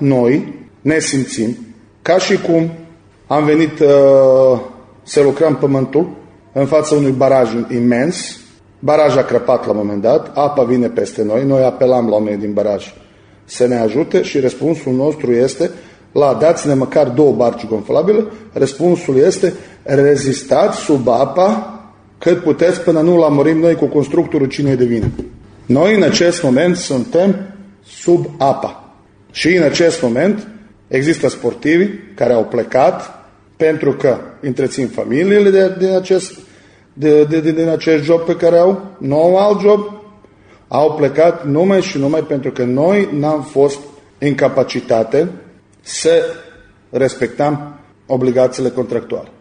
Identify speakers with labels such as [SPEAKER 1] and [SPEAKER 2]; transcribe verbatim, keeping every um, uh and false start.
[SPEAKER 1] noi ne simțim ca și cum am venit uh, să lucrăm pământul în fața unui baraj imens. Baraj a crăpat la un moment dat, apa vine peste noi, noi apelam la oamenii din baraj să ne ajute și răspunsul nostru este: la dați-ne măcar două barci gonflabile. Răspunsul este: rezistați sub apa cât puteți până nu lămurim noi cu constructorul cine e de vină. Noi în acest moment suntem sub apa și în acest moment există sportivi care au plecat pentru că întrețin familiile de, de acest, de, de, de, de acest job pe care au, nu au alt job, au plecat numai și numai pentru că noi n-am fost în capacitate să respectăm obligațiile contractuale.